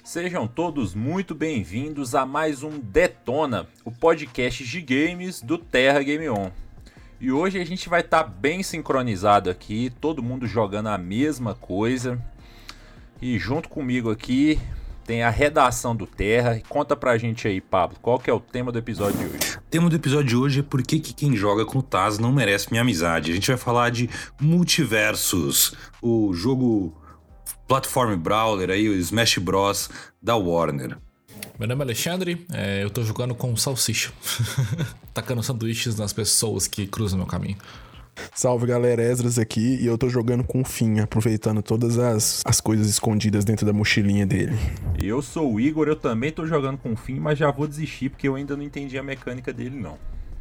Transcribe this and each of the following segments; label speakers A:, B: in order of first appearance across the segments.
A: Sejam todos muito bem-vindos a mais um Detona, o podcast de games do Terra Game On. E hoje a gente vai estar bem sincronizado aqui, todo mundo jogando a mesma coisa. E junto comigo aqui tem a redação do Terra. Conta pra gente aí, Pablo, qual que é o tema do episódio de hoje?
B: O tema do episódio de hoje é por que quem joga com o Taz não merece minha amizade. A gente vai falar de Multiversus, o jogo platform brawler aí, o Smash Bros da Warner.
C: Meu nome é Alexandre, eu tô jogando com salsicha, tacando sanduíches nas pessoas que cruzam meu caminho.
D: Salve galera, Esdras aqui e eu tô jogando com o Finn, aproveitando todas as coisas escondidas dentro da mochilinha dele.
A: Eu sou o Igor, eu também tô jogando com o Finn, mas já vou desistir porque eu ainda não entendi a mecânica dele não.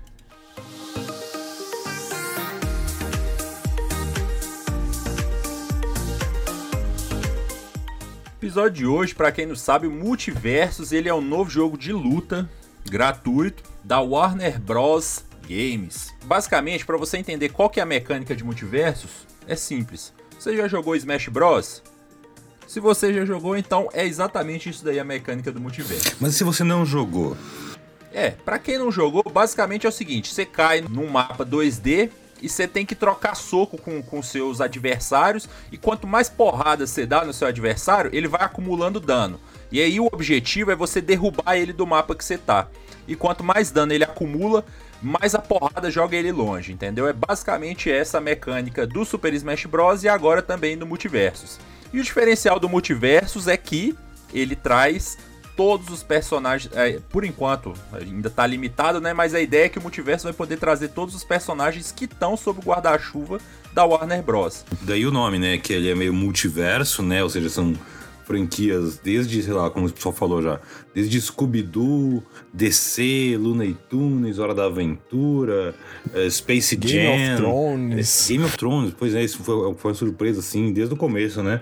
A: O episódio de hoje, pra quem não sabe, o Multiversus ele é um novo jogo de luta gratuito da Warner Bros. Games. Basicamente, para você entender qual que é a mecânica de Multiversus, é simples. Você já jogou Smash Bros? Se você já jogou, então é exatamente isso daí a mecânica do Multiverso.
B: Mas se você não jogou?
A: Pra quem não jogou, basicamente é o seguinte, você cai num mapa 2D e você tem que trocar soco com seus adversários, e quanto mais porrada você dá no seu adversário, ele vai acumulando dano. E aí o objetivo é você derrubar ele do mapa que você tá. E quanto mais dano ele acumula, mais a porrada joga ele longe, entendeu? É basicamente essa a mecânica do Super Smash Bros. E agora também do Multiversus. E o diferencial do Multiversus é que ele traz todos os personagens, por enquanto ainda tá limitado, né? Mas a ideia é que o Multiverso vai poder trazer todos os personagens que estão sob o guarda-chuva da Warner Bros.
B: Daí o nome, né? Que ele é meio multiverso, né? Ou seja, são franquias desde, sei lá, como o pessoal falou já, desde Scooby-Doo, DC, Looney Tunes, Hora da Aventura, Space Jam,
D: Game of Thrones.
B: Game of Thrones, pois é, isso foi uma surpresa, assim, desde o começo, né?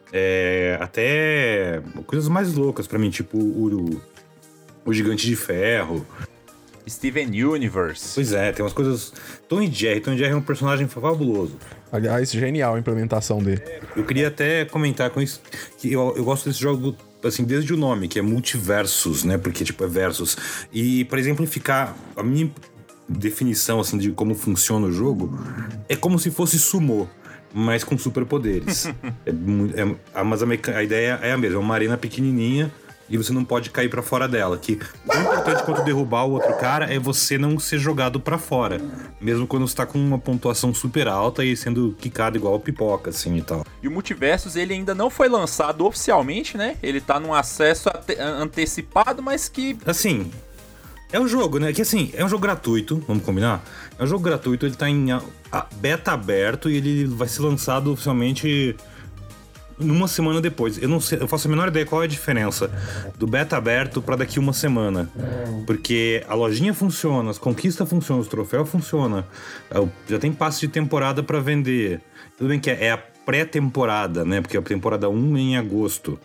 B: Até coisas mais loucas pra mim, tipo o Gigante de Ferro.
A: Steven Universe.
B: Pois é, tem umas coisas... Tom e Jerry é um personagem fabuloso.
D: Aliás, genial a implementação dele.
B: Eu queria até comentar com isso, que eu gosto desse jogo, assim, desde o nome, que é Multiversus, né? Porque, tipo, é versus. E, para exemplificar, a minha definição, assim, de como funciona o jogo, é como se fosse sumô, mas com superpoderes. Mas a ideia é a mesma, é uma arena pequenininha, e você não pode cair pra fora dela. Que tão importante quanto derrubar o outro cara é você não ser jogado pra fora. Mesmo quando você tá com uma pontuação super alta e sendo quicado igual pipoca, assim, e tal.
A: E o Multiversus, ele ainda não foi lançado oficialmente, né? Ele tá num acesso antecipado, mas que...
B: Assim, é um jogo, né? Que assim, é um jogo gratuito, vamos combinar? É um jogo gratuito, ele tá em beta aberto e ele vai ser lançado oficialmente... uma semana depois. Eu não sei, eu faço a menor ideia qual é a diferença do beta aberto pra daqui uma semana. Porque a lojinha funciona, as conquistas funcionam, os troféus funcionam. Já tem passe de temporada pra vender. Tudo bem que é a pré-temporada, né? Porque a temporada 1 é em agosto.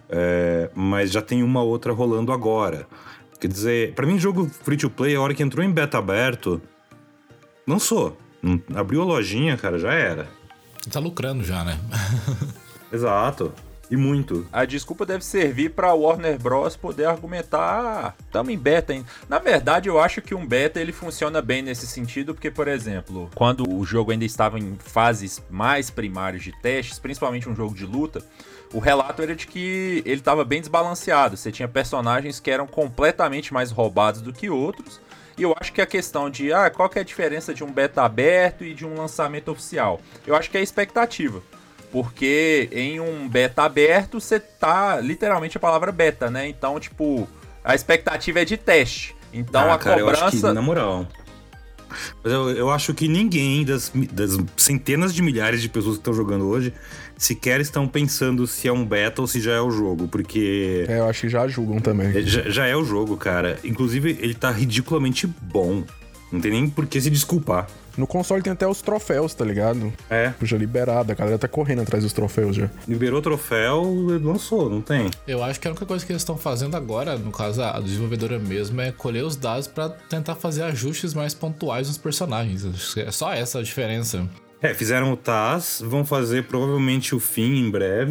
B: Mas já tem uma outra rolando agora. Quer dizer, pra mim, jogo free-to-play, a hora que entrou em beta aberto, lançou. Abriu a lojinha, cara, já era.
C: Tá lucrando já, né?
B: Exato. E muito.
A: A desculpa deve servir pra Warner Bros. Poder argumentar, tamo em beta ainda. Na verdade, eu acho que um beta ele funciona bem nesse sentido, porque, por exemplo, quando o jogo ainda estava em fases mais primárias de testes, principalmente um jogo de luta, o relato era de que ele estava bem desbalanceado. Você tinha personagens que eram completamente mais roubados do que outros. E eu acho que a questão de qual que é a diferença de um beta aberto e de um lançamento oficial? Eu acho que é a expectativa. Porque em um beta aberto, você tá literalmente a palavra beta, né? Então, tipo, a expectativa é de teste. Então a
B: cara,
A: cobrança...
B: eu acho que, na moral... Mas eu acho que ninguém das centenas de milhares de pessoas que estão jogando hoje sequer estão pensando se é um beta ou se já é o jogo, porque...
D: eu acho que já julgam também.
B: Já é o jogo, cara. Inclusive, ele tá ridiculamente bom. Não tem nem por que se desculpar.
D: No console tem até os troféus, tá ligado?
B: Já
D: liberado, a galera tá correndo atrás dos troféus já.
B: Liberou o troféu, lançou, não tem?
C: Eu acho que a única coisa que eles estão fazendo agora, no caso a desenvolvedora mesmo, é colher os dados pra tentar fazer ajustes mais pontuais nos personagens. Acho que é só essa a diferença.
B: Fizeram o Taz, vão fazer provavelmente o Finn em breve.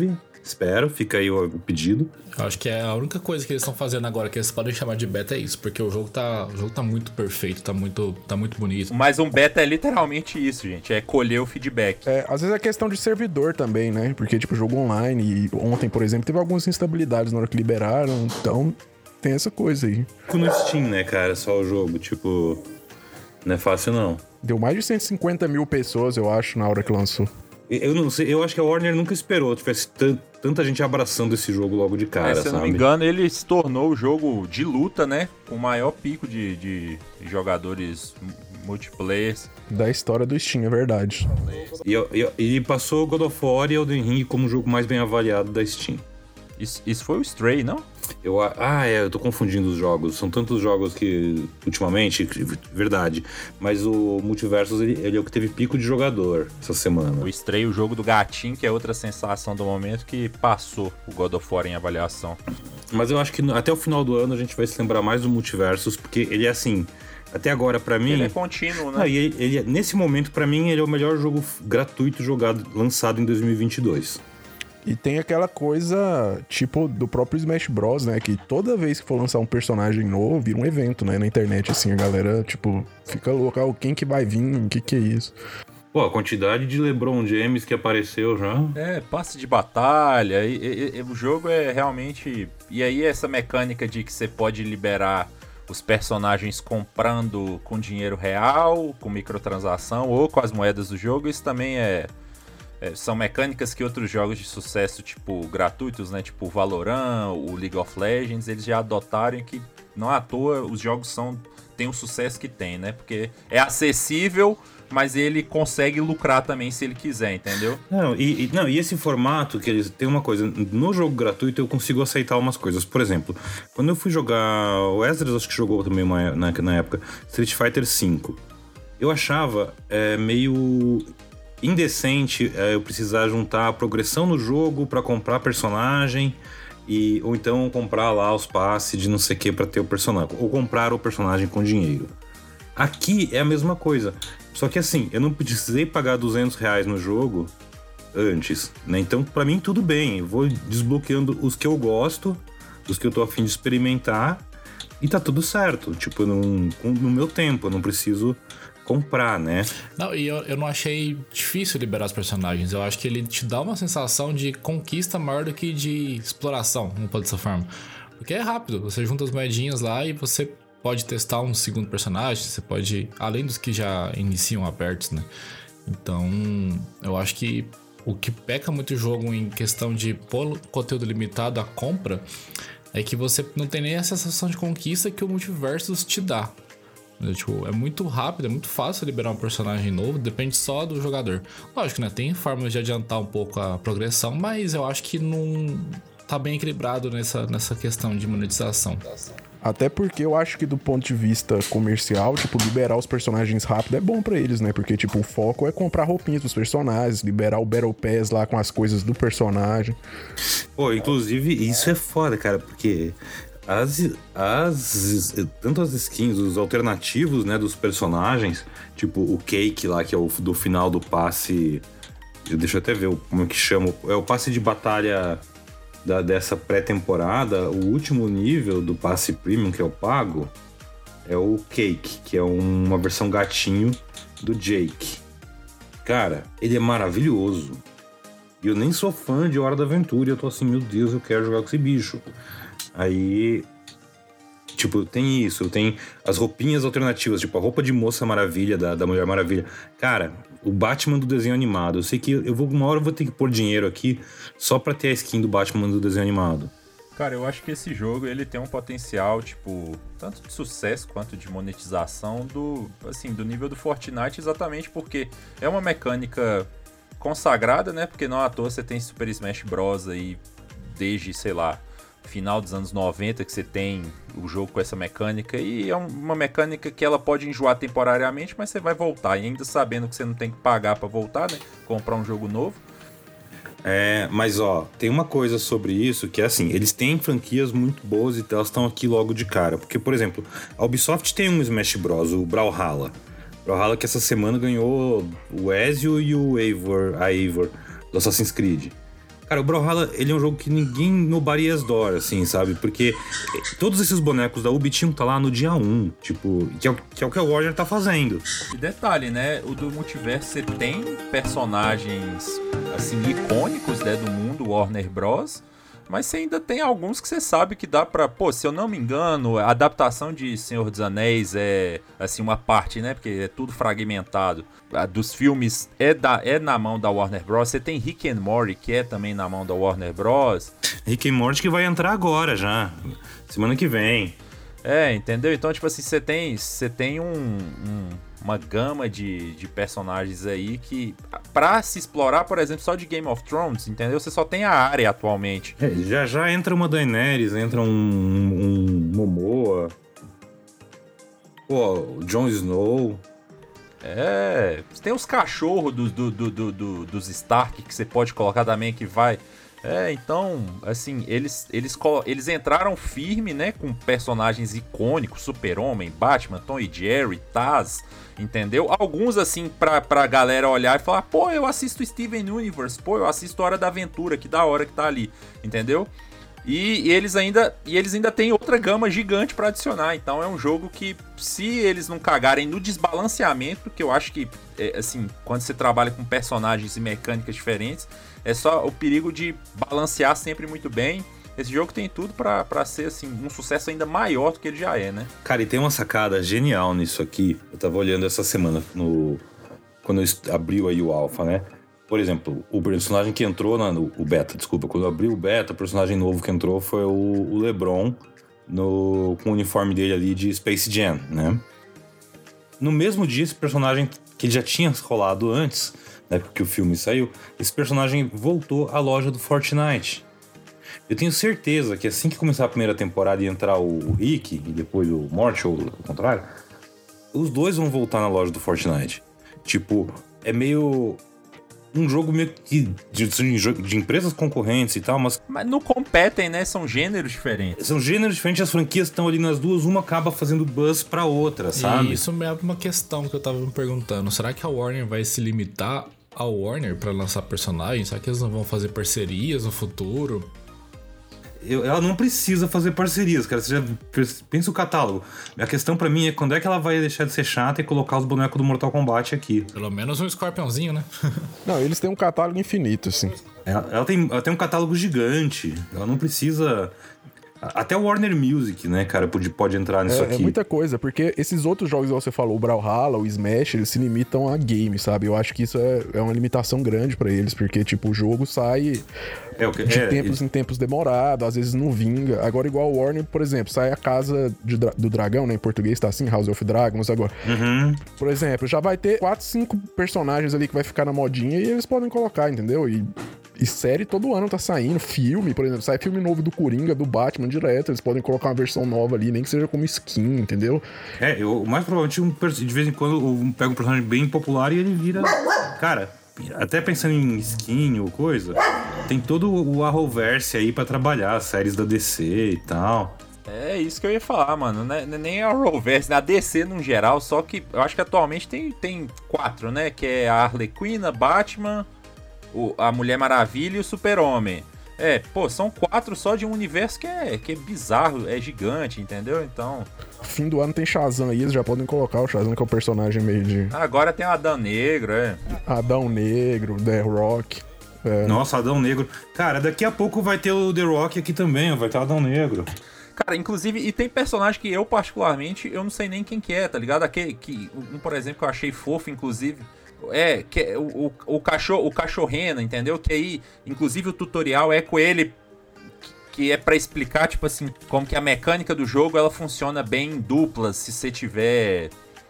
B: Espero, fica aí o pedido.
C: Eu acho que é a única coisa que eles estão fazendo agora que eles podem chamar de beta é isso, porque o jogo tá muito perfeito, tá muito bonito.
A: Mas um beta é literalmente isso, gente, é colher o feedback.
D: Às vezes é questão de servidor também, né? Porque, tipo, jogo online, e ontem, por exemplo, teve algumas instabilidades na hora que liberaram, então tem essa coisa aí.
B: No Steam, né, cara, só o jogo, tipo, não é fácil não.
D: Deu mais de 150 mil pessoas, eu acho, na hora que lançou.
B: Eu não sei, eu acho que a Warner nunca esperou que tivesse tanta gente abraçando esse jogo logo de cara,
A: se eu não
B: sabe?
A: me engano, ele se tornou o jogo de luta, né? Com o maior pico de jogadores multiplayers.
D: Da história do Steam, é verdade.
B: E passou God of War e Elden Ring como o jogo mais bem avaliado da Steam.
A: Isso foi o Stray, não?
B: Eu tô confundindo os jogos. São tantos jogos que, ultimamente, verdade. Mas o Multiversus, ele é o que teve pico de jogador essa semana.
A: O Stray, o jogo do gatinho, que é outra sensação do momento, que passou o God of War em avaliação.
B: Mas eu acho que até o final do ano a gente vai se lembrar mais do Multiversus, porque ele é assim... Até agora, pra mim...
A: Ele é contínuo, né?
B: Nesse momento, pra mim, ele é o melhor jogo gratuito lançado em 2022.
D: E tem aquela coisa, tipo, do próprio Smash Bros, né? Que toda vez que for lançar um personagem novo, vira um evento, né? Na internet, assim, a galera, tipo, fica louca. Quem que vai vir? O que é isso?
B: Pô, a quantidade de LeBron James que apareceu já...
A: Passe de batalha. O jogo é realmente... E aí essa mecânica de que você pode liberar os personagens comprando com dinheiro real, com microtransação ou com as moedas do jogo, isso também são mecânicas que outros jogos de sucesso, tipo, gratuitos, né? Tipo o Valorant, o League of Legends, eles já adotaram, que não à toa os jogos têm o sucesso que tem, né? Porque é acessível, mas ele consegue lucrar também se ele quiser, entendeu?
B: E esse formato que eles... Tem uma coisa, no jogo gratuito eu consigo aceitar umas coisas. Por exemplo, quando eu fui jogar... O Esdras acho que jogou também na época, Street Fighter V. Eu achava meio... indecente eu precisar juntar a progressão no jogo pra comprar personagem ou então comprar lá os passes de não sei o que pra ter o personagem, ou comprar o personagem com dinheiro. Aqui é a mesma coisa, só que assim, eu não precisei pagar R$200 no jogo antes, né? Então pra mim tudo bem, eu vou desbloqueando os que eu gosto, os que eu tô a fim de experimentar, e tá tudo certo, tipo, no meu tempo, eu não preciso comprar, né?
C: Não, e eu não achei difícil liberar os personagens. Eu acho que ele te dá uma sensação de conquista maior do que de exploração, vamos falar dessa forma. Porque é rápido, você junta as moedinhas lá e você pode testar um segundo personagem, você pode, além dos que já iniciam abertos, né? Então, eu acho que o que peca muito o jogo em questão de pôr conteúdo limitado à compra é que você não tem nem a sensação de conquista que o Multiversus te dá. Tipo, é muito rápido, é muito fácil liberar um personagem novo, depende só do jogador. Lógico, né? Tem formas de adiantar um pouco a progressão, mas eu acho que não tá bem equilibrado nessa questão de monetização.
D: Até porque eu acho que do ponto de vista comercial, tipo, liberar os personagens rápido é bom pra eles, né? Porque, tipo, o foco é comprar roupinhas dos personagens, liberar o Battle Pass lá com as coisas do personagem.
B: Pô, inclusive, isso é foda, cara, porque... tanto as skins, os alternativos, né, dos personagens, tipo o Cake lá, que é o do final do passe, deixa eu até ver como é que chama, é o passe de batalha dessa pré-temporada, o último nível do passe premium, que é o pago, é o Cake, que é uma versão gatinho do Jake. Cara, ele é maravilhoso. E eu nem sou fã de Hora da Aventura, e eu tô assim, meu Deus, eu quero jogar com esse bicho. Aí, tipo, tem isso, tem as roupinhas alternativas, tipo a roupa de Moça Maravilha, da Mulher Maravilha. Cara, o Batman do desenho animado, eu sei que uma hora eu vou ter que pôr dinheiro aqui só pra ter a skin do Batman do desenho animado.
A: Cara, eu acho que esse jogo, ele tem um potencial, tipo, tanto de sucesso quanto de monetização do nível do Fortnite, exatamente porque é uma mecânica consagrada, né? Porque não à toa você tem Super Smash Bros. Aí desde, sei lá, final dos anos 90 que você tem o jogo com essa mecânica, e é uma mecânica que ela pode enjoar temporariamente, mas você vai voltar, e ainda sabendo que você não tem que pagar pra voltar, né? Comprar um jogo novo.
B: Mas ó, tem uma coisa sobre isso que é assim, eles têm franquias muito boas e elas estão aqui logo de cara, porque, por exemplo, a Ubisoft tem um Smash Bros, o Brawlhalla que essa semana ganhou o Ezio e a Eivor do Assassin's Creed. Cara, o Brawlhalla, ele é um jogo que ninguém nobody as door, assim, sabe? Porque todos esses bonecos da Ubi tinham que tá lá no dia 1, tipo, que é o que a Warner tá fazendo.
A: E detalhe, né? O do Multiverso, você tem personagens, assim, icônicos, né, do mundo Warner Bros., mas você ainda tem alguns que você sabe que dá pra... Pô, se eu não me engano, a adaptação de Senhor dos Anéis é, assim, uma parte, né? Porque é tudo fragmentado. A dos filmes é na mão da Warner Bros. Você tem Rick and Morty, que é também na mão da Warner Bros.
B: Rick and Morty que vai entrar agora já, semana que vem.
A: É, entendeu? Então, tipo assim, você tem uma gama de personagens aí que, pra se explorar, por exemplo, só de Game of Thrones, entendeu? Você só tem a área atualmente.
B: Já entra uma Daenerys, entra um Momoa, o Jon Snow.
A: Você tem os cachorros dos Stark que você pode colocar também que vai... então, assim, eles entraram firme, né, com personagens icônicos, Super-Homem, Batman, Tom e Jerry, Taz, entendeu? Alguns, assim, pra galera olhar e falar, pô, eu assisto Steven Universe, pô, eu assisto Hora da Aventura, que da hora que tá ali, entendeu? E eles ainda têm outra gama gigante pra adicionar, então é um jogo que, se eles não cagarem no desbalanceamento, que eu acho que, assim, quando você trabalha com personagens e mecânicas diferentes, é só o perigo de balancear sempre muito bem. Esse jogo tem tudo pra ser, assim, um sucesso ainda maior do que ele já é, né?
B: Cara, e tem uma sacada genial nisso aqui. Eu tava olhando essa semana, quando abriu aí o Alpha, né? Por exemplo, o personagem que entrou o beta, desculpa. Quando abriu o beta, o personagem novo que entrou foi o LeBron com o uniforme dele ali de Space Jam, né? No mesmo dia, esse personagem que já tinha rolado antes, né, porque o filme saiu, esse personagem voltou à loja do Fortnite. Eu tenho certeza que assim que começar a primeira temporada e entrar o Rick e depois o Morty, ou o contrário, os dois vão voltar na loja do Fortnite. Tipo, é meio... um jogo meio que de empresas concorrentes e tal, mas
A: não competem, né? São gêneros diferentes.
B: São gêneros diferentes, as franquias estão ali nas duas, uma acaba fazendo buzz pra outra, sabe?
C: E isso é uma questão que eu tava me perguntando. Será que a Warner vai se limitar ao Warner pra lançar personagens? Será que eles não vão fazer parcerias no futuro?
B: Ela não precisa fazer parcerias, cara. Você já pensa o catálogo. A questão pra mim é quando é que ela vai deixar de ser chata e colocar os bonecos do Mortal Kombat aqui.
C: Pelo menos um escorpiãozinho, né?
D: Não, eles têm um catálogo infinito, assim.
B: Ela tem um catálogo gigante. Ela não precisa... Até o Warner Music, né, cara, pode entrar nisso aqui.
D: É muita coisa, porque esses outros jogos que você falou, o Brawlhalla, o Smash, eles se limitam a game, sabe? Eu acho que isso é uma limitação grande pra eles, porque, tipo, o jogo sai de tempos em tempos demorado, às vezes não vinga. Agora, igual o Warner, por exemplo, sai a Casa do Dragão, né? Em português tá assim, House of Dragons agora.
B: Uhum.
D: Por exemplo, já vai ter 4, 5 personagens ali que vai ficar na modinha e eles podem colocar, entendeu? E série todo ano tá saindo, filme, por exemplo, sai filme novo do Coringa, do Batman direto, eles podem colocar uma versão nova ali, nem que seja como skin, entendeu?
B: Mais provavelmente de vez em quando eu pego um personagem bem popular e ele vira... Cara, até pensando em skin ou coisa, tem todo o Arrowverse aí pra trabalhar, séries da DC e tal.
A: É isso que eu ia falar, mano, né? Nem a Arrowverse, a DC no geral, só que eu acho que atualmente tem 4, né? Que é a Harley Quinn, a Batman... a Mulher Maravilha e o Super-Homem. São 4 só de um universo que é bizarro, é gigante, entendeu? Então...
D: Fim do ano tem Shazam aí, eles já podem colocar o Shazam, que é um personagem meio de...
A: Agora tem o Adão Negro,
D: Adão Negro, The Rock...
B: Nossa, Adão Negro. Cara, daqui a pouco vai ter o The Rock aqui também, vai ter o Adão Negro.
A: Cara, inclusive, e tem personagem que eu, particularmente, eu não sei nem quem que é, tá ligado? Aquele por exemplo, que eu achei fofo, inclusive... que é o cachorrena, entendeu? Que aí, inclusive, o tutorial é com ele, que é pra explicar, tipo assim, como que a mecânica do jogo, ela funciona bem em duplas, se você tiver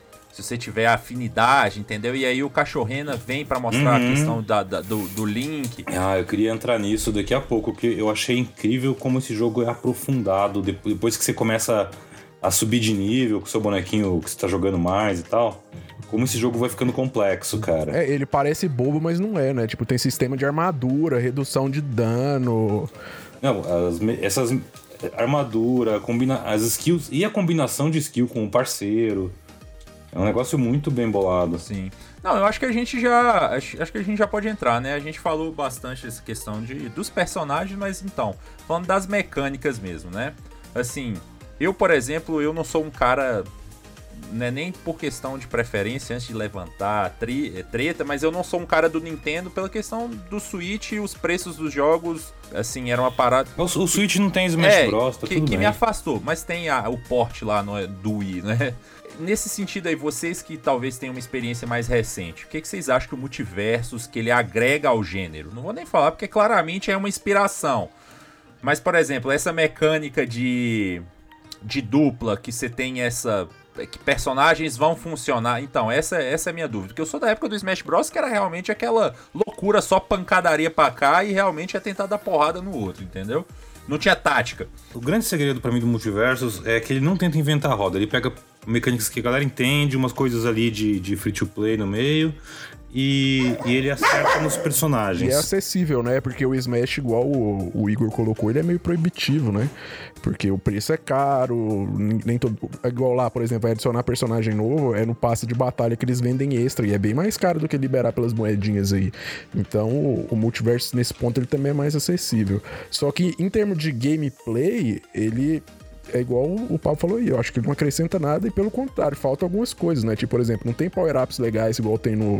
A: afinidade, entendeu? E aí o cachorrena vem pra mostrar a questão do Link.
B: Eu queria entrar nisso daqui a pouco, porque eu achei incrível como esse jogo é aprofundado, depois que você começa a subir de nível com o seu bonequinho que você tá jogando mais e tal... Como esse jogo vai ficando complexo, cara.
D: Ele parece bobo, mas não é, né? Tipo, tem sistema de armadura, redução de dano.
B: Não, essas armadura, as skills e a combinação de skill com o parceiro. É um negócio muito bem bolado.
A: Sim. Não, eu acho que a gente já. Acho que a gente já pode entrar, né? A gente falou bastante essa questão dos personagens, mas então, falando das mecânicas mesmo, né? Assim, eu, por exemplo, eu não sou um cara. Né, nem por questão de preferência, antes de levantar treta, mas eu não sou um cara do Nintendo pela questão do Switch e os preços dos jogos, assim, era uma parada...
B: O Switch não tem Smash Bros, tá tudo
A: que
B: bem.
A: me afastou, mas tem o port lá do Wii, né? Nesse sentido aí, vocês que talvez tenham uma experiência mais recente, o que vocês acham que o Multiversus, que ele agrega ao gênero? Não vou nem falar, porque claramente é uma inspiração. Mas, por exemplo, essa mecânica de dupla, que você tem que personagens vão funcionar. Então, essa é a minha dúvida. Porque eu sou da época do Smash Bros, que era realmente aquela loucura, só pancadaria pra cá e realmente é tentar dar porrada no outro, entendeu? Não tinha tática.
B: O grande segredo pra mim do Multiversus é que ele não tenta inventar a roda. Ele pega mecânicas que a galera entende, umas coisas ali de free-to-play no meio, e ele acerta nos personagens.
D: E é acessível, né? Porque o Smash, igual o Igor colocou, ele é meio proibitivo, né? Porque o preço é caro, nem todo... Igual lá, por exemplo, vai adicionar personagem novo, é no passe de batalha que eles vendem extra, e é bem mais caro do que liberar pelas moedinhas aí. Então, o Multiversus, nesse ponto, ele também é mais acessível. Só que, em termos de gameplay, ele... É igual o Pablo falou aí, eu acho que ele não acrescenta nada e pelo contrário, falta algumas coisas, né? Tipo, por exemplo, não tem power-ups legais igual tem no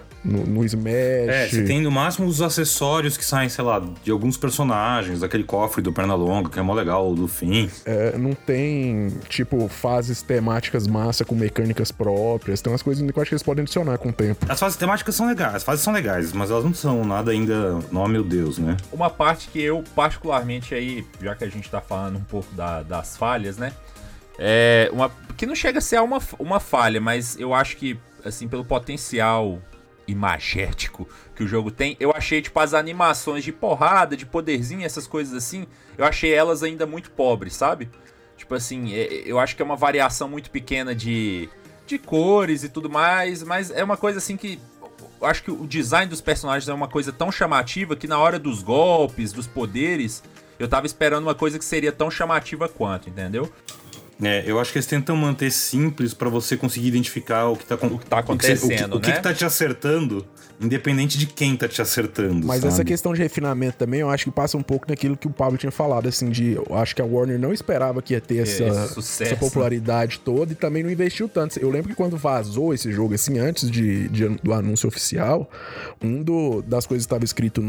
D: Smash.
B: Você tem no máximo os acessórios que saem, sei lá, de alguns personagens, daquele cofre do Pernalonga, que é mó legal, do fim.
D: Não tem, tipo, fases temáticas massa com mecânicas próprias, tem umas coisas que eu acho que eles podem adicionar com o tempo.
B: As fases temáticas são legais, as fases são legais, mas elas não são nada ainda, oh meu Deus, né?
A: Uma parte que eu particularmente aí, já que a gente tá falando um pouco das falhas, né? Que não chega a ser uma falha, mas eu acho que, assim, pelo potencial imagético que o jogo tem, eu achei, tipo, as animações de porrada, de poderzinho, essas coisas assim, eu achei elas ainda muito pobres, sabe? Tipo assim, eu acho que é uma variação muito pequena de cores e tudo mais, mas é uma coisa assim que eu acho que o design dos personagens é uma coisa tão chamativa que na hora dos golpes, dos poderes, eu tava esperando uma coisa que seria tão chamativa quanto, entendeu?
B: Eu acho que eles tentam manter simples pra você conseguir identificar o que tá
A: acontecendo,
B: o que tá te acertando, independente de quem tá te acertando.
D: Mas
B: sabe?
D: essa questão de refinamento também, eu acho que passa um pouco naquilo que o Pablo tinha falado, assim, eu acho que a Warner não esperava que ia ter essa popularidade toda e também não investiu tanto. Eu lembro que quando vazou esse jogo, assim, antes do anúncio oficial, das coisas que estava escrito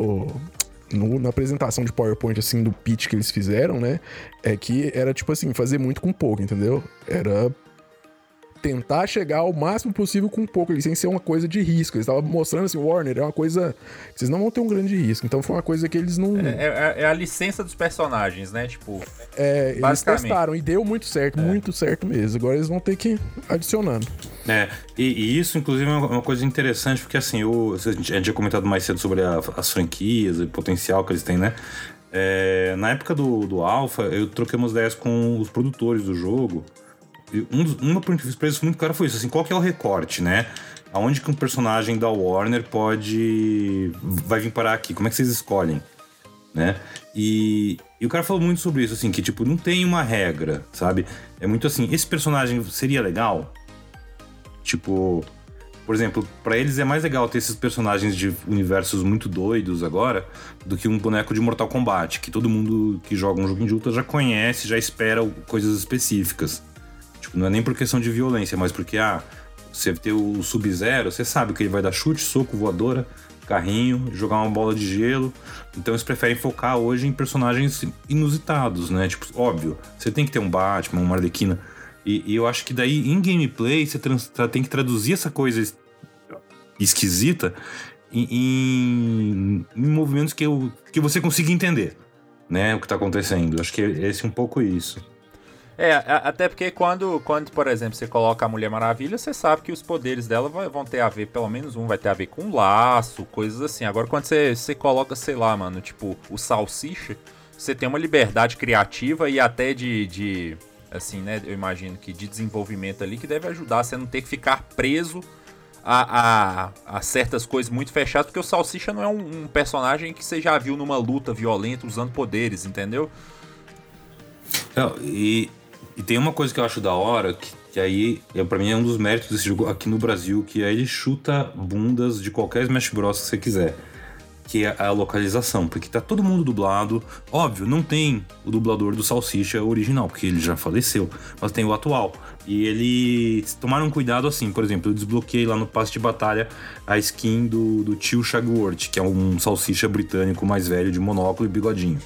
D: na apresentação de PowerPoint, assim, do pitch que eles fizeram, né? É que era, tipo assim, fazer muito com pouco, entendeu? Era tentar chegar ao máximo possível com pouco, sem ser uma coisa de risco. Eles estavam mostrando, assim, Warner, é uma coisa que vocês não vão ter um grande risco. Então foi uma coisa que eles não...
A: É a licença dos personagens, né? Tipo,
D: eles testaram e deu muito certo mesmo. Agora eles vão ter que ir adicionando.
B: E isso, inclusive, é uma coisa interessante, porque assim, a gente tinha comentado mais cedo sobre as franquias e o potencial que eles têm, né? Na época do Alpha, eu troquei umas ideias com os produtores do jogo. E uma preço muito caro foi isso, assim, qual que é o recorte, né? Aonde que um personagem da Warner vai vir parar aqui? Como é que vocês escolhem? Né? E o cara falou muito sobre isso, assim, que tipo, não tem uma regra, sabe? É muito assim, esse personagem seria legal? Tipo, por exemplo, pra eles é mais legal ter esses personagens de universos muito doidos agora do que um boneco de Mortal Kombat, que todo mundo que joga um jogo de luta já conhece, já espera coisas específicas. Tipo, não é nem por questão de violência, mas porque, você ter o Sub-Zero, você sabe que ele vai dar chute, soco, voadora, carrinho, jogar uma bola de gelo. Então eles preferem focar hoje em personagens inusitados, né? Tipo, óbvio, você tem que ter um Batman, uma Arlequina. E eu acho que daí, em gameplay, você tem que traduzir essa coisa esquisita em movimentos que você consiga entender, né? O que tá acontecendo. Acho que é um pouco isso.
A: Até porque quando, por exemplo, você coloca a Mulher Maravilha, você sabe que os poderes dela vão ter a ver, pelo menos um vai ter a ver com um laço, coisas assim. Agora, quando você coloca, sei lá, mano, tipo, o Salsicha, você tem uma liberdade criativa e até de assim, né, eu imagino que de desenvolvimento ali, que deve ajudar você a não ter que ficar preso a certas coisas muito fechadas, porque o Salsicha não é um personagem que você já viu numa luta violenta usando poderes, entendeu?
B: E tem uma coisa que eu acho da hora, que Que aí, pra mim, é um dos méritos desse jogo aqui no Brasil, que aí ele chuta bundas de qualquer Smash Bros. Que você quiser. Que é a localização, porque tá todo mundo dublado. Óbvio, não tem o dublador do Salsicha original, porque ele já faleceu, mas tem o atual. E eles tomaram cuidado assim, por exemplo, eu desbloqueei lá no passe de batalha a skin do tio Shagworth, que é um salsicha britânico mais velho, de monóculo e bigodinho.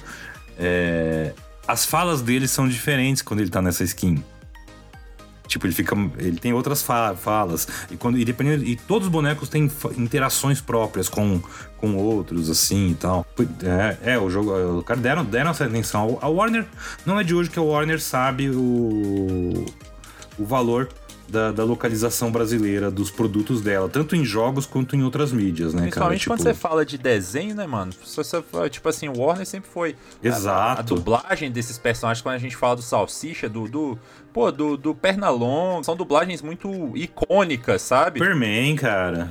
B: As falas dele são diferentes quando ele tá nessa skin. Tipo, ele tem outras falas. E todos os bonecos têm interações próprias com outros, assim e tal. O jogo. O cara deram essa atenção. A Warner, não é de hoje que a Warner sabe o valor da localização brasileira dos produtos dela, tanto em jogos quanto em outras mídias, né, cara?
A: Principalmente quando você fala de desenho, né, mano? Tipo assim, o Warner sempre foi...
B: Exato.
A: A dublagem desses personagens, quando a gente fala do Salsicha, do Pernalonga, são dublagens muito icônicas, sabe?
B: Superman, cara.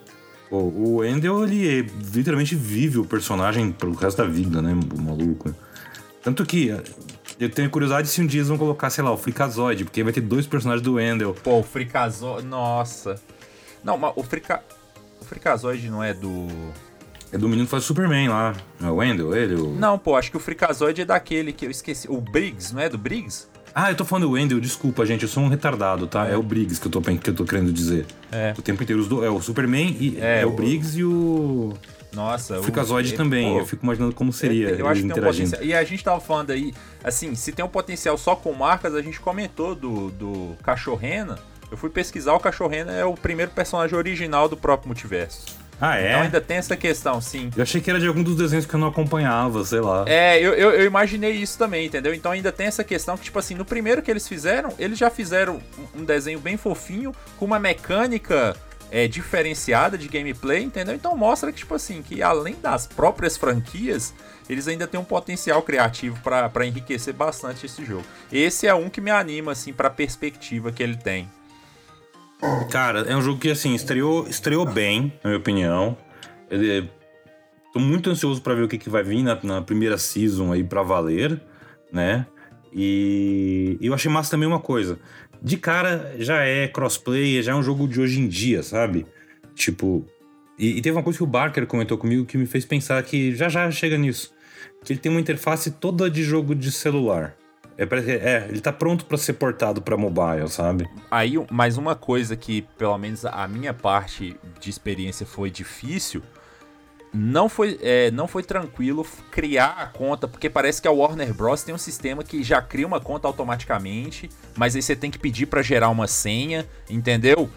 B: O Wendell, ele literalmente vive o personagem pro resto da vida, né, o maluco. Tanto que... Eu tenho curiosidade se um dia eles vão colocar, sei lá, o Freakazoid, porque vai ter 2 personagens do Wendell.
A: Pô, o Freakazoid... Nossa. Não, mas o Freakazoid não é do...
B: É do menino que faz o Superman lá. Não é o Wendell, ele?
A: Não, pô, acho que o Freakazoid é daquele que eu esqueci. O Briggs, não é do Briggs?
B: Ah, eu tô falando do Wendell, desculpa, gente, eu sou um retardado, tá? É o Briggs que eu tô querendo dizer. O tempo inteiro, é o Superman e o Briggs e o...
A: Nossa,
B: o Freakazoid também, eu fico imaginando como seria
A: eu acho que
B: interagindo.
A: Tem um potencial. E a gente tava falando aí, assim, se tem um potencial só com marcas, a gente comentou do Cachorrena. Eu fui pesquisar, o Cachorrena é o primeiro personagem original do próprio multiverso.
B: Ah, é?
A: Então ainda tem essa questão, sim.
B: Eu achei que era de algum dos desenhos que eu não acompanhava, sei lá.
A: Eu imaginei isso também, entendeu? Então ainda tem essa questão que, tipo assim, no primeiro que eles fizeram, eles já fizeram um desenho bem fofinho, com uma mecânica... diferenciada de gameplay, entendeu? Então mostra que, tipo assim, que além das próprias franquias, eles ainda têm um potencial criativo pra enriquecer bastante esse jogo. Esse é um que me anima, assim, pra perspectiva que ele tem.
B: Cara, é um jogo que, assim, estreou bem, na minha opinião. Tô muito ansioso pra ver o que vai vir na primeira season aí pra valer, né? E eu achei massa também uma coisa. De cara, já é crossplay, já é um jogo de hoje em dia, sabe? Tipo... E teve uma coisa que o Barker comentou comigo que me fez pensar que já chega nisso. Que ele tem uma interface toda de jogo de celular. Ele tá pronto pra ser portado pra mobile, sabe?
A: Aí, mais uma coisa que, pelo menos a minha parte de experiência foi difícil... Não foi tranquilo criar a conta, porque parece que a Warner Bros. Tem um sistema que já cria uma conta automaticamente, mas aí você tem que pedir pra gerar uma senha, entendeu?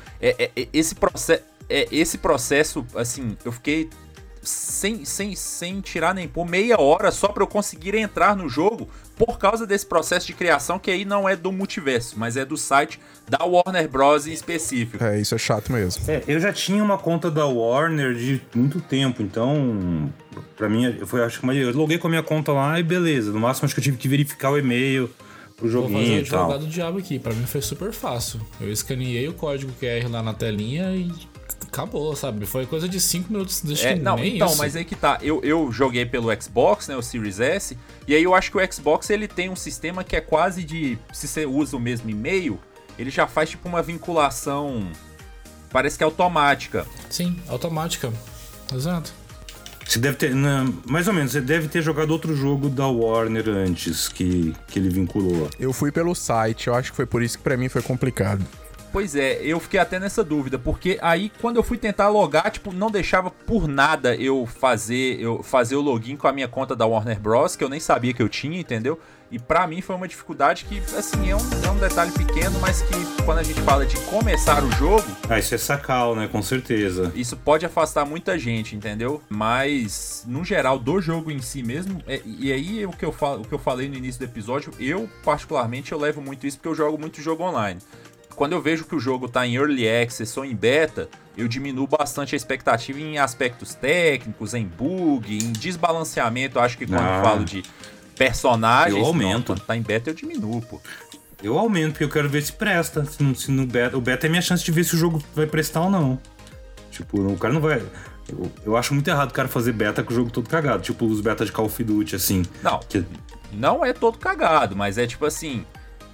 A: Esse processo, assim, eu fiquei sem tirar nem pôr meia hora só pra eu conseguir entrar no jogo por causa desse processo de criação que aí não é do multiverso, mas é do site da Warner Bros. Em específico.
D: Isso é chato mesmo.
B: Eu já tinha uma conta da Warner de muito tempo, então pra mim eu loguei com a minha conta lá e beleza, no máximo acho que eu tive que verificar o e-mail, o joguinho e tal.
C: Vou fazer o advogado do diabo aqui, pra mim foi super fácil. Eu escaneei o código QR lá na telinha e acabou, sabe? Foi coisa de 5 minutos.
A: Mas aí que tá. Eu joguei pelo Xbox, né? O Series S. E aí eu acho que o Xbox ele tem um sistema que é quase de... Se você usa o mesmo e-mail, ele já faz tipo uma vinculação... Parece que é automática.
C: Sim, automática. Exato.
B: Você deve ter... mais ou menos, você deve ter jogado outro jogo da Warner antes que ele vinculou.
D: Eu fui pelo site, eu acho que foi por isso que pra mim foi complicado.
A: Pois é, eu fiquei até nessa dúvida, porque aí quando eu fui tentar logar, tipo, não deixava por nada eu fazer o login com a minha conta da Warner Bros, que eu nem sabia que eu tinha, entendeu? E pra mim foi uma dificuldade que, assim, é um detalhe pequeno, mas que quando a gente fala de começar o jogo...
B: isso é sacal, né? Com certeza.
A: Isso pode afastar muita gente, entendeu? Mas, no geral, do jogo em si mesmo... E aí, o que eu falei no início do episódio, eu, particularmente, eu levo muito isso porque eu jogo muito jogo online. Quando eu vejo que o jogo tá em Early Access ou em Beta, eu diminuo bastante a expectativa em aspectos técnicos, em bug, em desbalanceamento. Eu acho que quando eu falo de personagens...
B: Eu aumento.
A: Quando tá em Beta, eu diminuo, pô.
B: Eu aumento, porque eu quero ver se presta. Se no beta, o Beta é minha chance de ver se o jogo vai prestar ou não. Tipo, o cara não vai... Eu acho muito errado o cara fazer beta com o jogo todo cagado. Tipo, os beta de Call of Duty, assim.
A: Não é todo cagado, mas é tipo assim...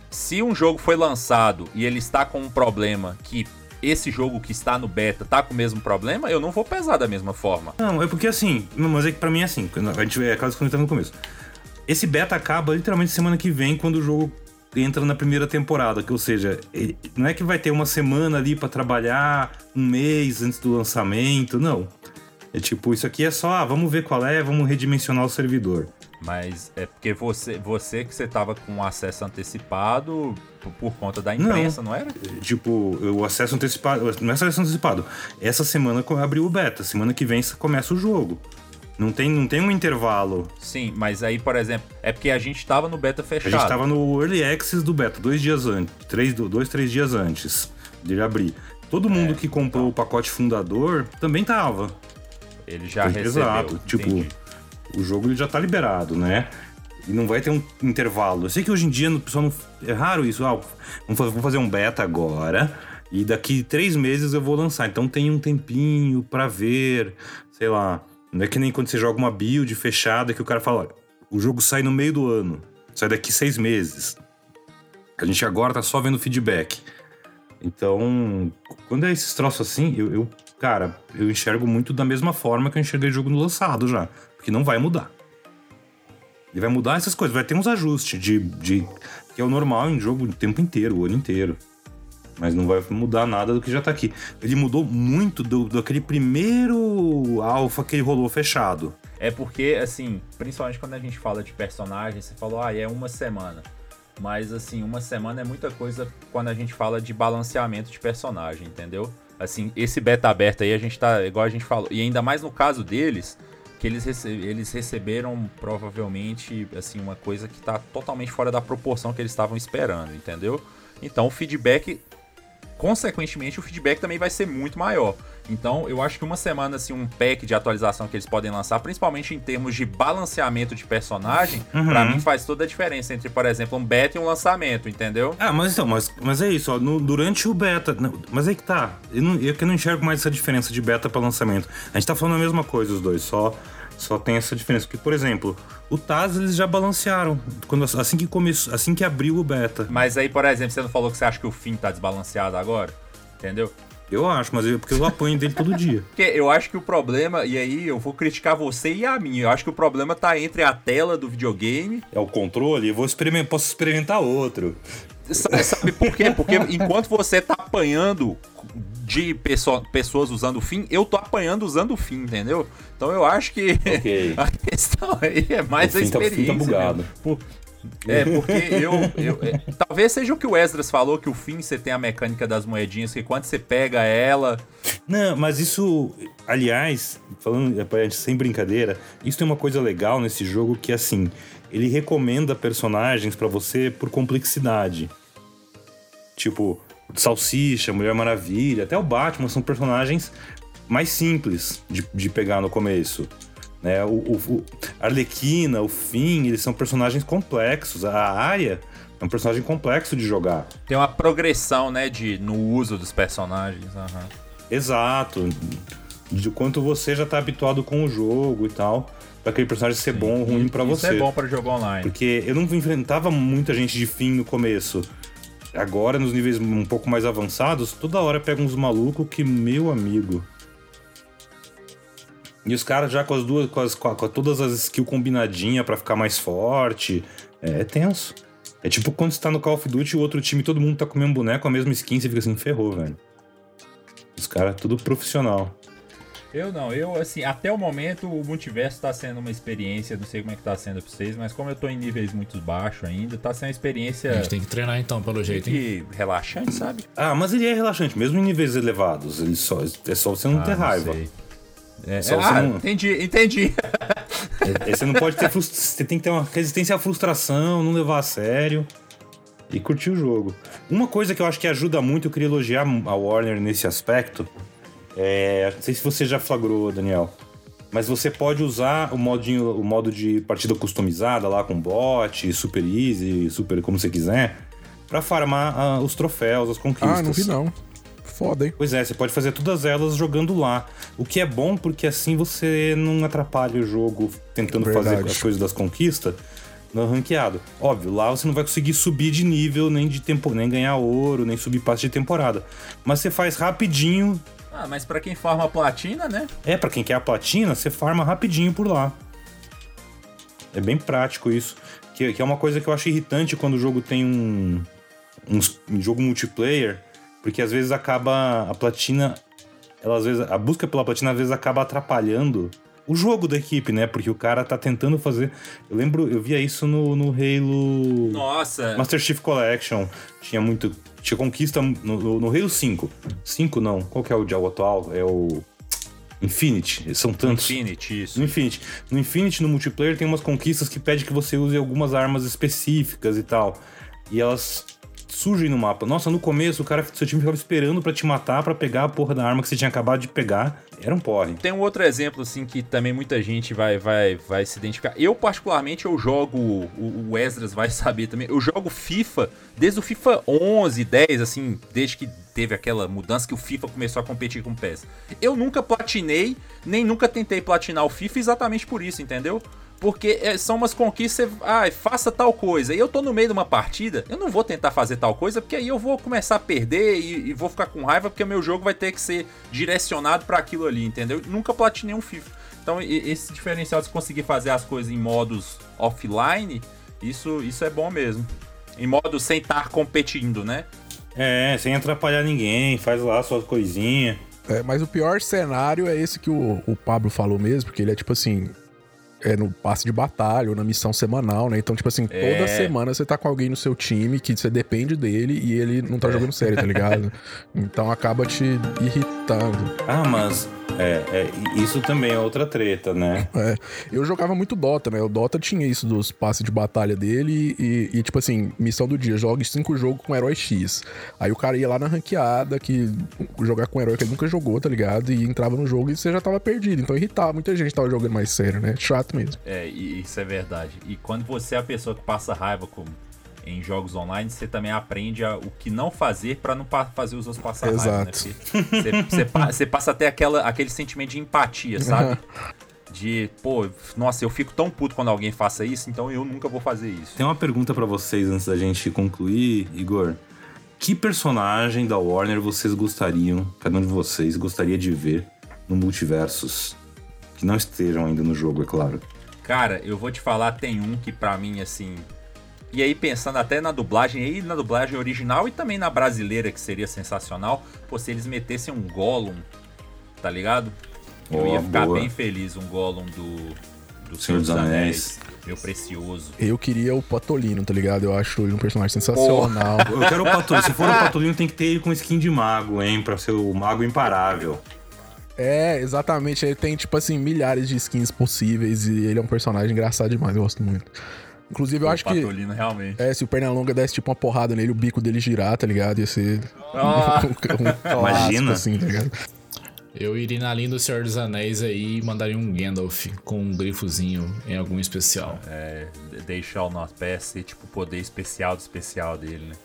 A: se um jogo foi lançado e ele está com um problema que esse jogo que está no beta tá com o mesmo problema, eu não vou pesar da mesma forma.
B: Não, é porque assim, mas é que pra mim é assim, a gente vê caso comentando no começo. Esse beta acaba literalmente semana que vem, quando o jogo entra na primeira temporada, que ou seja, não é que vai ter uma semana ali pra trabalhar, um mês antes do lançamento, não. É tipo, isso aqui é só, vamos ver qual é, vamos redimensionar o servidor.
A: Mas é porque você que você tava com acesso antecipado por conta da imprensa, não era?
B: Tipo, o acesso antecipado, não é acesso antecipado. Essa semana abriu o beta, semana que vem começa o jogo. Não tem um intervalo.
A: Sim, mas aí, por exemplo, é porque a gente tava no beta fechado.
B: A gente tava no Early Access do beta, 2 dias antes, 3 dias antes dele abrir. Todo mundo que comprou o pacote fundador também tava.
A: Ele já recebeu.
B: Exato, tipo, o jogo ele já tá liberado, né? E não vai ter um intervalo. Eu sei que hoje em dia o pessoal não... É raro isso. Vamos fazer um beta agora e daqui 3 meses eu vou lançar. Então tem um tempinho pra ver, sei lá. Não é que nem quando você joga uma build fechada que o cara fala, o jogo sai no meio do ano, sai daqui 6 meses. A gente agora tá só vendo feedback. Então, quando é esses troços assim, cara, eu enxergo muito da mesma forma que eu enxerguei o jogo no lançado já. Porque não vai mudar. Ele vai mudar essas coisas, vai ter uns ajustes que é o normal em jogo o tempo inteiro, o ano inteiro. Mas não vai mudar nada do que já tá aqui. Ele mudou muito daquele primeiro alpha que ele rolou fechado.
A: É porque, assim, principalmente quando a gente fala de personagem, você falou, é uma semana. Mas, assim, uma semana é muita coisa quando a gente fala de balanceamento de personagem, entendeu? Assim, esse beta aberto aí, a gente tá, igual a gente falou, e ainda mais no caso deles, que eles receberam provavelmente, assim, uma coisa que tá totalmente fora da proporção que eles estavam esperando, entendeu? Então, o feedback... Consequentemente, o feedback também vai ser muito maior. Então, eu acho que uma semana, assim, um pack de atualização que eles podem lançar, principalmente em termos de balanceamento de personagem, pra mim faz toda a diferença entre, por exemplo, um beta e um lançamento, entendeu?
B: Mas é isso, ó, durante o beta... Mas aí que tá, eu não enxergo mais essa diferença de beta pra lançamento. A gente tá falando a mesma coisa, os dois, só tem essa diferença. Porque, por exemplo, o Taz eles já balancearam assim que abriu o beta.
A: Mas aí, por exemplo, você não falou que você acha que o fim tá desbalanceado agora? Entendeu?
B: Eu acho, mas porque eu apanho dele todo dia.
A: Porque eu acho que o problema, e aí eu vou criticar você e a mim, eu acho que o problema tá entre a tela do videogame...
B: É o controle, posso experimentar outro.
A: Sabe por quê? Porque enquanto você tá apanhando de pessoas usando o fim, eu tô apanhando usando o fim, entendeu? Então eu acho que a questão aí é mais a experiência.
B: O fim tá bugado.
A: Porque talvez seja o que o Esdras falou, que o fim você tem a mecânica das moedinhas, que quando você pega ela...
B: Não, mas isso, aliás, falando sem brincadeira, isso tem uma coisa legal nesse jogo que, assim, ele recomenda personagens pra você por complexidade. Tipo, Salsicha, Mulher Maravilha, até o Batman são personagens mais simples de pegar no começo. Né? O Arlequina, o Finn, eles são personagens complexos. A Arya é um personagem complexo de jogar.
A: Tem uma progressão, né, no uso dos personagens.
B: Exato. De quanto você já tá habituado com o jogo e tal, pra aquele personagem ser bom ou ruim pra você.
A: Isso é bom pra jogar online.
B: Porque eu não enfrentava muita gente de Finn no começo. Agora, nos níveis um pouco mais avançados, toda hora pega uns malucos que, meu amigo... E os caras já com todas as skills combinadinhas pra ficar mais forte. É tenso. É tipo quando você tá no Call of Duty e o outro time, todo mundo tá com o mesmo boneco, a mesma skin, você fica assim, ferrou, velho. Os caras, tudo profissional.
A: Eu, assim, até o momento o multiverso tá sendo uma experiência, não sei como é que tá sendo pra vocês, mas como eu tô em níveis muito baixos ainda, tá sendo uma experiência...
C: A gente tem que treinar então, pelo jeito, hein?
A: Relaxante, sabe?
B: Mas ele é relaxante, mesmo em níveis elevados. É só você não ter raiva.
A: Sei. Entendi.
B: Você não pode ter você tem que ter uma resistência à frustração, não levar a sério e curtir o jogo. Uma coisa que eu acho que ajuda muito, eu queria elogiar a Warner nesse aspecto, não sei se você já flagrou, Daniel, mas você pode usar o modo de partida customizada lá com bot, super easy, super como você quiser, pra farmar os troféus, as conquistas.
D: Não vi não. Foda, hein?
B: Pois é, você pode fazer todas elas jogando lá. O que é bom porque assim você não atrapalha o jogo tentando fazer as coisas das conquistas. no ranqueado. Óbvio, lá você não vai conseguir subir de nível, nem de tempo, nem ganhar ouro, nem subir passe de temporada. Mas você faz rapidinho.
A: Ah, mas pra quem farma a platina, né?
B: Pra quem quer a platina, você farma rapidinho por lá. É bem prático isso. Que é uma coisa que eu acho irritante quando o jogo tem um jogo multiplayer, porque às vezes acaba a platina... a busca pela platina às vezes acaba atrapalhando o jogo da equipe, né? Porque o cara tá tentando fazer... Eu via isso no Halo...
A: Nossa!
B: Master Chief Collection. Tinha conquista no Halo 5. 5 não. Qual que é o jogo atual? É o... Infinity. São tantos.
A: Infinity, isso.
B: No Infinity, no multiplayer, tem umas conquistas que pedem que você use algumas armas específicas e tal. E elas surgem no mapa. Nossa, no começo, seu time ficava esperando pra te matar, pra pegar a porra da arma que você tinha acabado de pegar. Era um porre.
A: Tem um outro exemplo, assim, que também muita gente vai se identificar. Eu, particularmente, eu jogo... O Esdras vai saber também. Eu jogo FIFA desde o FIFA 11, 10, assim, desde que teve aquela mudança que o FIFA começou a competir com o PES. Eu nunca platinei, nem nunca tentei platinar o FIFA exatamente por isso, entendeu? Porque são umas conquistas, faça tal coisa. E eu tô no meio de uma partida, eu não vou tentar fazer tal coisa, porque aí eu vou começar a perder e vou ficar com raiva, porque o meu jogo vai ter que ser direcionado pra aquilo ali, entendeu? Nunca platinei um FIFA. Então esse diferencial de você conseguir fazer as coisas em modos offline, isso é bom mesmo. Em modo sem estar competindo, né?
B: Sem atrapalhar ninguém, faz lá suas coisinhas.
D: Mas o pior cenário é esse que o Pablo falou mesmo, porque ele é tipo assim... no passe de batalha ou na missão semanal, né? Então, tipo assim, toda semana você tá com alguém no seu time que você depende dele e ele não tá jogando sério, tá ligado? Então acaba te irritando.
B: Mas isso também é outra treta, né?
D: Eu jogava muito Dota, né? O Dota tinha isso dos passes de batalha dele e tipo assim, missão do dia, jogue 5 jogos com herói X. Aí o cara ia lá na ranqueada, jogar com um herói que ele nunca jogou, tá ligado? E entrava no jogo e você já tava perdido. Então irritava, muita gente tava jogando mais sério, né? Chato mesmo.
A: Isso é verdade. E quando você é a pessoa que passa raiva em jogos online, você também aprende o que não fazer pra não fazer os outros passar raiva, né? Porque você passa até aquele sentimento de empatia, sabe? De, nossa, eu fico tão puto quando alguém faça isso, então eu nunca vou fazer isso.
B: Tem uma pergunta pra vocês antes da gente concluir, Igor. Que personagem da Warner vocês gostariam, cada um de vocês, gostaria de ver no Multiversus? Que não estejam ainda no jogo, é claro.
A: Cara, eu vou te falar, tem um que pra mim, assim... E aí pensando até na dublagem, original e também na brasileira, que seria sensacional. Se eles metessem um Gollum, tá ligado? Eu ia ficar bem feliz, um Gollum do Senhor dos Anéis. Meu precioso.
D: Eu queria o Patolino, tá ligado? Eu acho ele um personagem sensacional.
B: Eu quero o Patolino. Se for o Patolino, tem que ter ele com skin de mago, hein? Pra ser o mago imparável.
D: Exatamente. Ele tem, tipo assim, milhares de skins possíveis e ele é um personagem engraçado demais, eu gosto muito. Inclusive, eu acho que...
A: Patolino, realmente.
D: Se o Pernalonga desse, tipo, uma porrada nele, o bico dele girar, tá ligado? Ia ser um
B: Imagina.
D: assim, tá ligado?
C: Eu iria na linha do Senhor dos Anéis aí e mandaria um Gandalf com um grifozinho em algum especial.
A: Deixar o nosso pé ser, tipo, o poder especial do especial dele, né?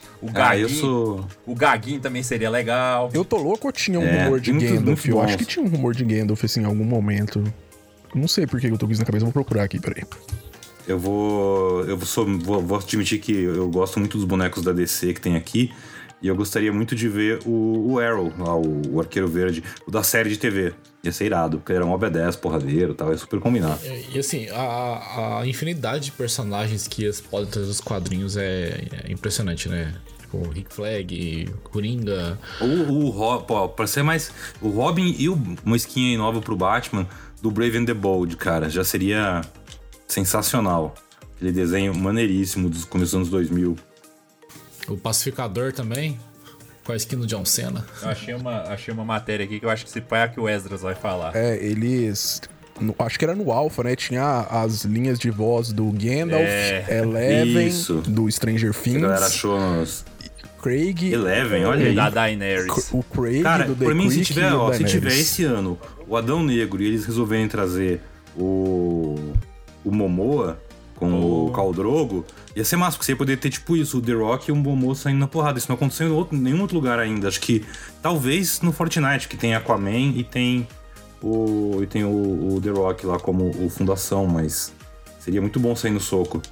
A: O Gaguinho também seria legal.
D: Eu tô louco ou tinha um rumor de Gandalf? Eu acho que tinha um rumor de Gandalf, assim, em algum momento. Não sei por que eu tô com isso na cabeça, vou procurar aqui, peraí.
B: Eu vou admitir que eu gosto muito dos bonecos da DC que tem aqui. E eu gostaria muito de ver o Arrow, lá, o Arqueiro Verde, o da série de TV. Ia ser irado, porque ele era um OB10, porradeiro e tal, ia super combinar.
C: E assim, a infinidade de personagens que eles podem trazer dos quadrinhos é impressionante, né? Tipo, Rick Flag, Coringa.
B: Pra ser mais... O Robin e uma skin aí nova pro Batman do Brave and the Bold, cara, já seria sensacional. Aquele desenho maneiríssimo dos começos dos anos 2000.
C: O Pacificador também, com a skin do John Cena.
A: Eu achei uma matéria aqui que eu acho que se pá é que o Esdras vai falar.
D: Eles... Acho que era no Alpha, né? Tinha as linhas de voz do Gandalf, Eleven, do Stranger Things. A galera achou Craig.
B: Eleven, olha aí.
A: Da Daenerys.
D: O Craig,
B: cara,
D: do The
B: por mim,
D: se
B: tiver esse ano o Adão Negro e eles resolverem trazer o Momoa com o Khal Drogo, ia ser massa, porque você ia poder ter tipo isso, o The Rock e o Momoa saindo na porrada. Isso não aconteceu em nenhum outro lugar ainda. Acho que talvez no Fortnite, que tem Aquaman e tem o The Rock lá como o fundação, mas seria muito bom sair no soco.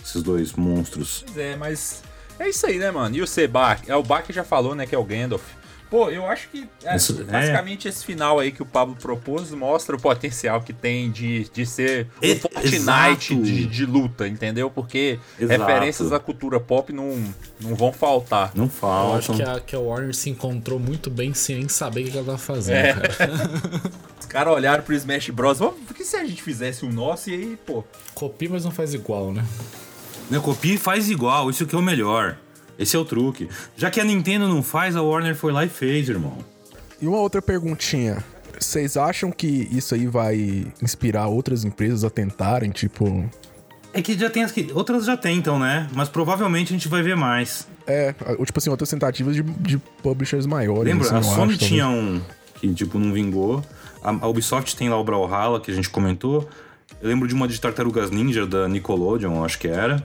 B: esses dois monstros.
A: Pois é, mas é isso aí, né, mano? E o Sebak? O Bak já falou, né, que é o Gandalf. Pô, eu acho que basicamente esse final aí que o Pablo propôs mostra o potencial que tem de ser o Fortnite de luta, entendeu? Porque referências à cultura pop não vão faltar.
B: Não faltam.
C: Eu acho que a Warner se encontrou muito bem sem nem saber o que ela tava fazendo, cara.
A: Os caras olharam pro Smash Bros. Por que se a gente fizesse o nosso e aí, pô...
C: Copia, mas não faz igual, né?
B: Não, copia e faz igual, isso que é o melhor. Esse é o truque. Já que a Nintendo não faz, a Warner foi lá e fez, irmão.
D: E uma outra perguntinha. Vocês acham que isso aí vai inspirar outras empresas a tentarem, tipo...
B: É que já tem outras já tentam, né? Mas provavelmente a gente vai ver mais.
D: Tipo assim, outras tentativas de publishers maiores.
B: Lembra?
D: Assim,
B: a Sony tinha um que, tipo, não vingou. A Ubisoft tem lá o Brawlhalla, que a gente comentou. Eu lembro de uma de Tartarugas Ninja, da Nickelodeon, acho que era.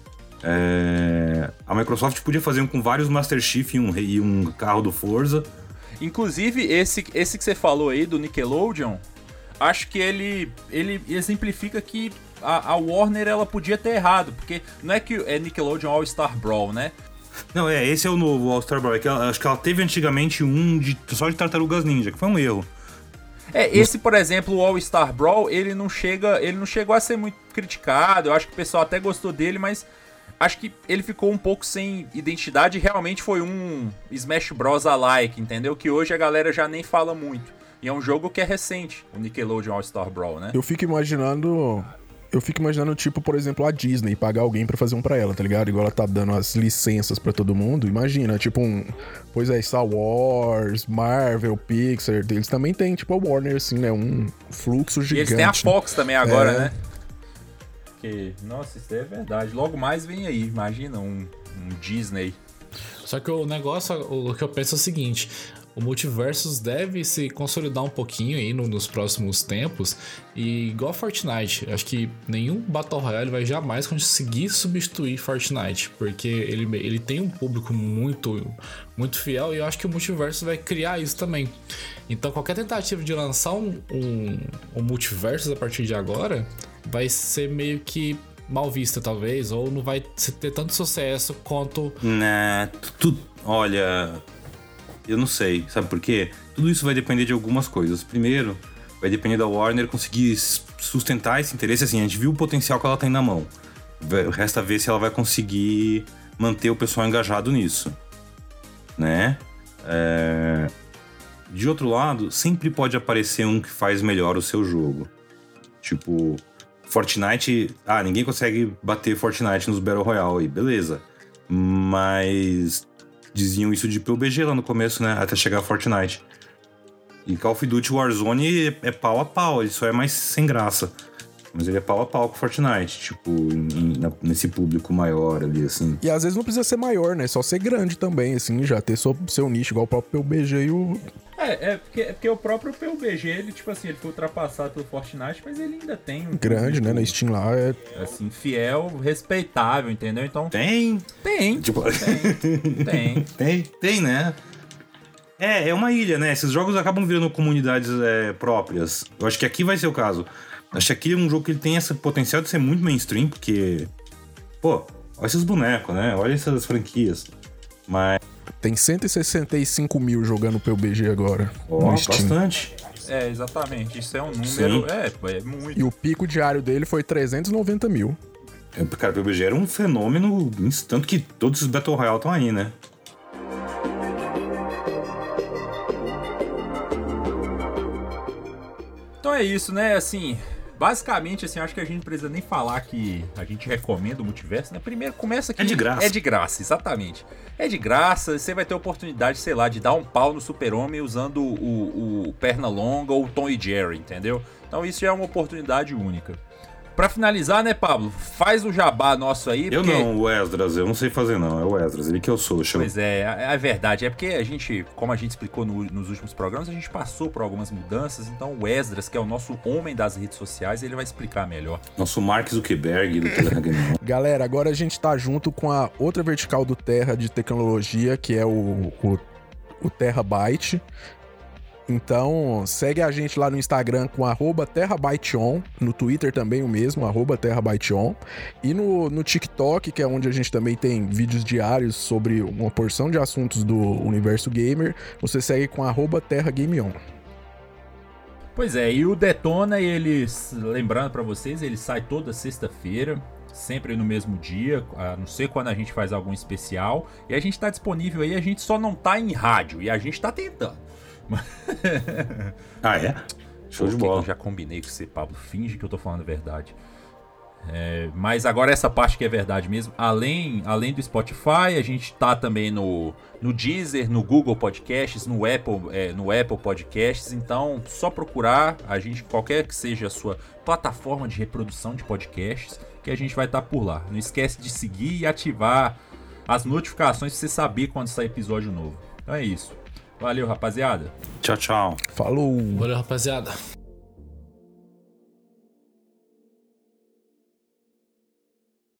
B: A Microsoft podia fazer um com vários Master Chief e um carro do Forza.
A: Inclusive, esse que você falou aí do Nickelodeon, acho que ele exemplifica que a Warner ela podia ter errado, porque não é que é Nickelodeon All-Star Brawl, né?
B: Não, esse é o novo All-Star Brawl. Acho que ela teve antigamente só de Tartarugas Ninja, que foi um erro.
A: Esse, por exemplo, o All-Star Brawl, ele não chegou a ser muito criticado, eu acho que o pessoal até gostou dele, mas... Acho que ele ficou um pouco sem identidade e realmente foi um Smash Bros. Alike, entendeu? Que hoje a galera já nem fala muito. E é um jogo que é recente, o Nickelodeon All-Star Brawl, né?
D: Eu fico imaginando, tipo, por exemplo, a Disney pagar alguém pra fazer um pra ela, tá ligado? Igual ela tá dando as licenças pra todo mundo. Imagina, tipo Star Wars, Marvel, Pixar, eles também têm, tipo, a Warner, assim, né? Um fluxo gigante.
A: E eles têm a Fox também agora, né? Nossa, isso é verdade. Logo mais vem aí, imagina um Disney.
C: Só que o negócio, o que eu penso é o seguinte: o Multiversus deve se consolidar um pouquinho aí nos próximos tempos. E igual Fortnite, acho que nenhum Battle Royale vai jamais conseguir substituir Fortnite, porque ele tem um público muito, muito fiel, e eu acho que o Multiversus vai criar isso também. Então qualquer tentativa de lançar um Multiversus a partir de agora vai ser meio que mal vista, talvez, ou não vai ter tanto sucesso quanto...
B: Olha, eu não sei, sabe por quê? Tudo isso vai depender de algumas coisas. Primeiro, vai depender da Warner conseguir sustentar esse interesse. Assim, a gente viu o potencial que ela tem na mão. Resta ver se ela vai conseguir manter o pessoal engajado nisso, né? De outro lado, sempre pode aparecer um que faz melhor o seu jogo. Tipo... Fortnite... ninguém consegue bater Fortnite nos Battle Royale aí, beleza. Mas diziam isso de PUBG lá no começo, né? Até chegar a Fortnite. E Call of Duty Warzone é pau a pau, ele só é mais sem graça. Mas ele é pau a pau com Fortnite, tipo, nesse público maior ali, assim.
D: E às vezes não precisa ser maior, né? Só ser grande também, assim, já ter seu nicho, igual o próprio PUBG e o...
A: porque o próprio PUBG, ele, tipo assim, ele foi ultrapassado pelo Fortnite, mas ele ainda tem um
D: grande, né? Na Steam lá
A: assim, fiel, respeitável, entendeu? Então...
B: Tem, tipo... Tem, né? É uma ilha, né? Esses jogos acabam virando comunidades próprias. Eu acho que aqui vai ser o caso. Acho que aqui é um jogo que ele tem esse potencial de ser muito mainstream, porque... Pô, olha esses bonecos, né? Olha essas franquias. Mas...
D: Tem 165 mil jogando PUBG agora.
B: Bastante.
A: Exatamente. Isso é um número... É muito.
D: E o pico diário dele foi 390 mil.
B: Cara, o PUBG era um fenômeno, tanto que todos os Battle Royale estão aí, né?
A: Então é isso, né? Assim... Basicamente, assim, acho que a gente não precisa nem falar que a gente recomenda o Multiverso, né? Primeiro, começa que...
B: É de graça.
A: É de graça, exatamente. É de graça, você vai ter a oportunidade, sei lá, de dar um pau no Super-Homem usando o Pernalonga ou o Tom e Jerry, entendeu? Então isso já é uma oportunidade única. Pra finalizar, né, Pablo? Faz o jabá nosso aí.
B: Eu não, o Esdras, eu não sei fazer não, é o Esdras, ele que eu sou.
A: Pois é verdade, é porque a gente, como a gente explicou nos últimos programas, a gente passou por algumas mudanças, então o Esdras, que é o nosso homem das redes sociais, ele vai explicar melhor.
B: Nosso Mark Zuckerberg do Terra Game.
D: Galera, agora a gente tá junto com a outra vertical do Terra de tecnologia, que é o Terabyte. Então, segue a gente lá no Instagram com @TerraByteOn, no Twitter também o mesmo, @TerraByteOn, e no TikTok, que é onde a gente também tem vídeos diários sobre uma porção de assuntos do universo gamer, você segue com @TerraGameOn.
A: Pois é, e o Detona, lembrando pra vocês, ele sai toda sexta-feira, sempre no mesmo dia, a não ser quando a gente faz algum especial, e a gente tá disponível aí, a gente só não tá em rádio, e a gente tá tentando.
B: Ah, é? Show de bola.
A: Eu já combinei com você, Pablo. Finge que eu tô falando a verdade. Mas agora essa parte que é verdade mesmo. Além do Spotify, a gente tá também no Deezer, no Google Podcasts, no Apple Podcasts. Então, só procurar a gente, qualquer que seja a sua plataforma de reprodução de podcasts, que a gente vai estar por lá. Não esquece de seguir e ativar as notificações pra você saber quando sair episódio novo. Então é isso. Valeu, rapaziada.
B: Tchau, tchau.
D: Falou!
C: Valeu, rapaziada.